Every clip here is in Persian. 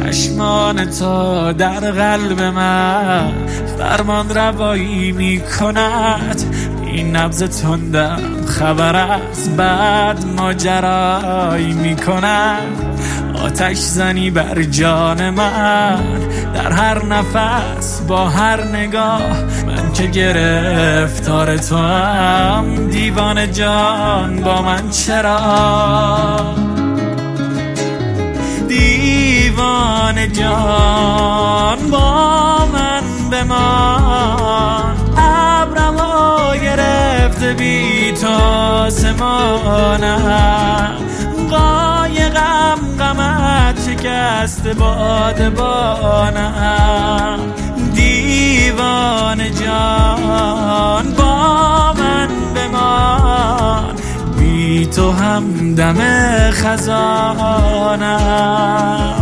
چشمان تو در قلب من فرمان روایی می کند. این نبض تندم خبر از بعد ماجرایی می کند. آتش زنی بر جان من در هر نفس با هر نگاه. من که گرفتار تو هم دیوانه جان با من چرا؟ دیوانه جان با من بمان. ابرم و گرفته بی تو آسمانم. قایقم غمت شکست بادبانم. دیوانه جان با من بمان. بی تو هم دم خزانم.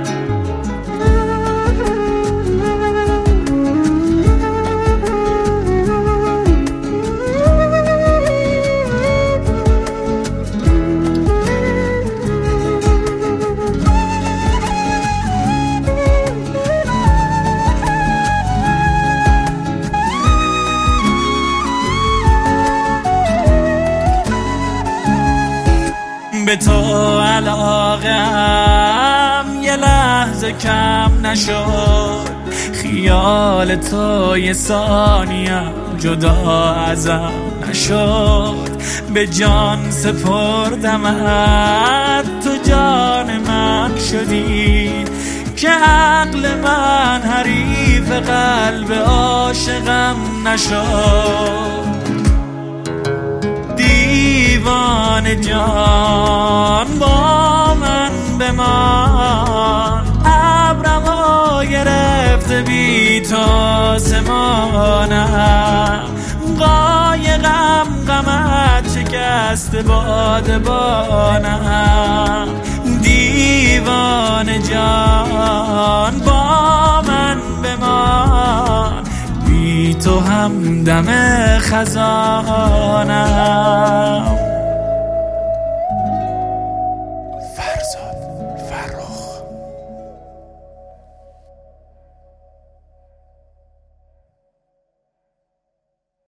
به تو علاقم یه لحظه کم نشد. خیال تو یه ثانیم جدا ازم نشد. به جان سپردمت تو جان من شدی. که عقل من حریف قلب عاشقم نشد. دیوانه جان با من بمان. ابرم و گرفته بی تو آسمانم. قایقم غمت شکست بادبانم. دیوانه جان با من بمان. بی تو هم دم خزانم.